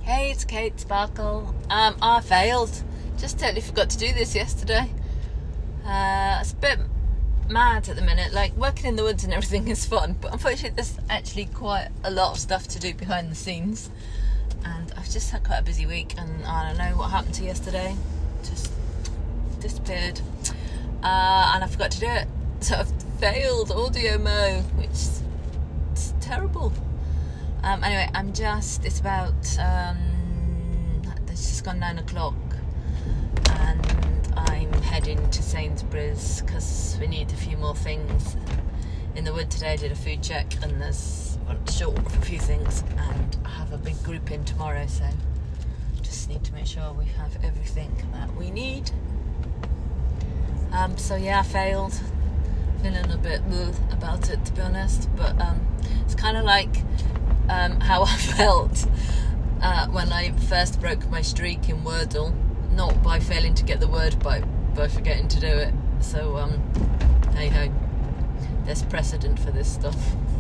Hey, it's Kate Sparkle. I failed. Just totally forgot to do this yesterday. It's a bit mad at the minute. Like, working in the woods and everything is fun, but unfortunately there's actually quite a lot of stuff to do behind the scenes. And I've just had quite a busy week, and I don't know what happened to yesterday. Just disappeared. And I forgot to do it. So I've failed audio mo, which is terrible. Anyway, it's about, it's just gone 9 o'clock, and I'm heading to Sainsbury's because we need a few more things in the wood today. I did a food check and there's short of a few things, and I have a big group in tomorrow, so just need to make sure we have everything that we need. So yeah, I failed. Feeling a bit about it, to be honest, but it's kind of like how I felt when I first broke my streak in Wordle, not by failing to get the word, but by forgetting to do it. So hey ho, there's precedent for this stuff.